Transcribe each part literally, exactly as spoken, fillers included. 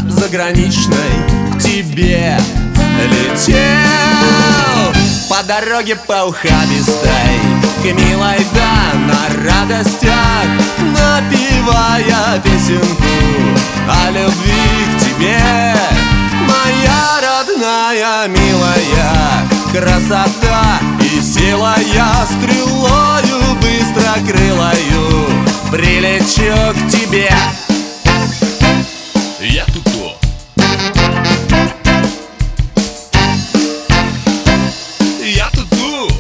заграничной к тебе летел по дороге по ухабистой, к милой, да, на радостях, напевая песенку о любви к тебе. Моя родная, милая, красота и сила, я стрелою быстрокрылою прилечу к тебе. Я Туту. Я Туту.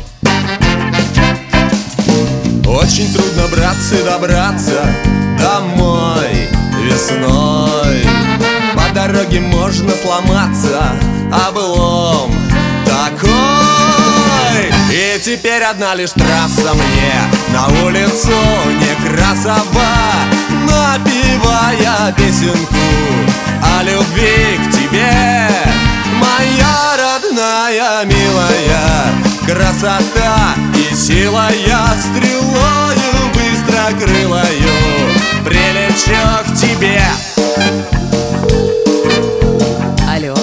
Очень трудно, братцы, добраться домой весной. По дороге можно сломаться, облом такой. И теперь одна лишь трасса мне на улицу Некрасова, напевая песенку о любви к тебе. Моя родная, милая, красота и сила, я стрелою быстрокрылою прилечу к тебе. Алло.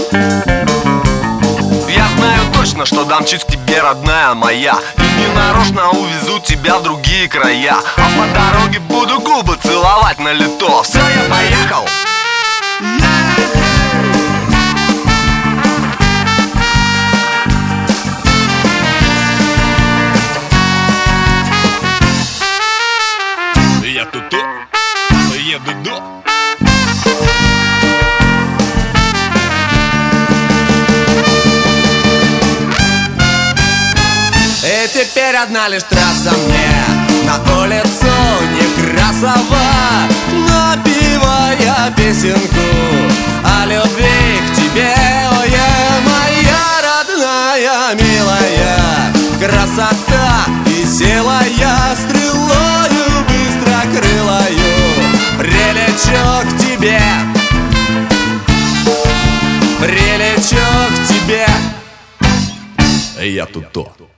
Я знаю точно, что домчусь к тебе, родная моя, и ненарочно увезу тебя в другие края. А по дороге буду губы целовать на лето. Все, я поехал. Я Туту, еду до. И теперь одна лишь трасса мне на улицу Некрасова, напевая песенку о любви к тебе. Ой, моя родная, милая, красота и сила, я стрелою быстрокрылою прилечу к тебе. Прилечу к тебе. Я Туту.